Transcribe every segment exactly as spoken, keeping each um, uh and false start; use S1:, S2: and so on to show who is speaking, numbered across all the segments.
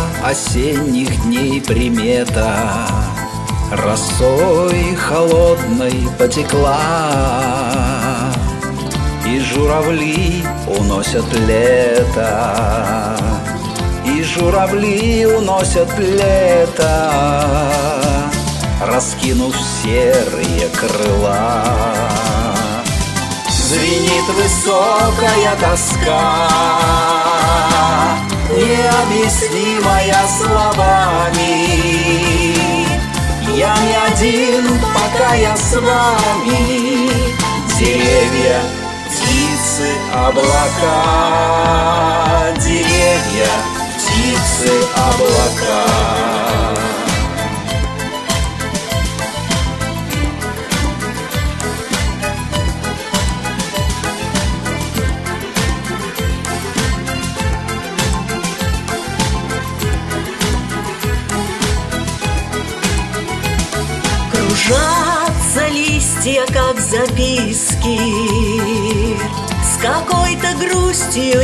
S1: осенних дней примета росой холодной потекла, и журавли уносят лето, и журавли уносят лето, раскинув серые крыла. Звенит высокая тоска, необъяснимая словами. Я не один, пока я с вами. Деревья, птицы, облака. Деревья, птицы, облака.
S2: Кружатся листья, как записки, с какой-то грустью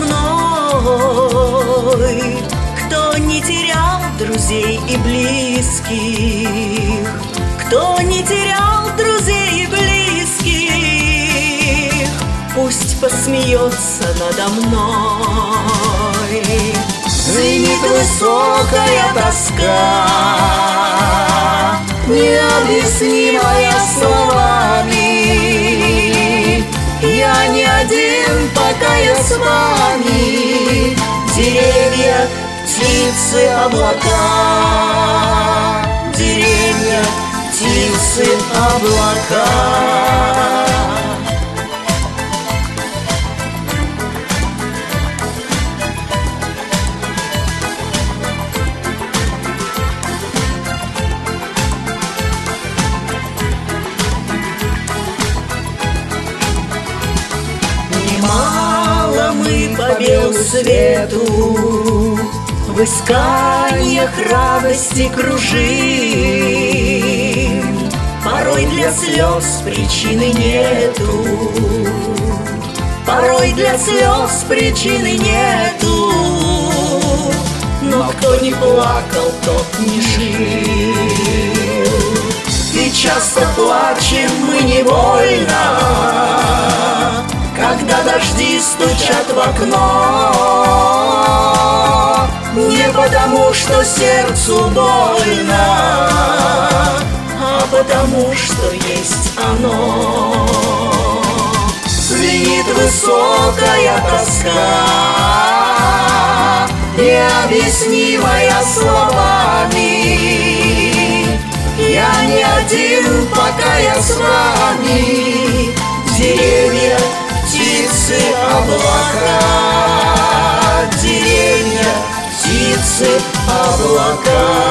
S2: неземной. Кто не терял друзей и близких, кто не терял друзей и близких, пусть посмеется надо мной.
S1: Звенит высокая тоска, необъяснимая словами. Я не один, пока я с вами. Деревья, птицы, облака. Деревья, птицы, облака.
S2: Мало мы по белу свету в исканиях радости кружим. Порой для слез причины нету, порой для слез причины нету. Но кто не плакал, тот не жил. И часто плачем мы невольно, когда дожди стучат в окно. Не потому, что сердцу больно, а потому, что есть оно. Звенит высокая тоска, необъяснимая словами. Я не один, пока я с вами. Деревья, птицы, облака. Деревья, птицы, облака.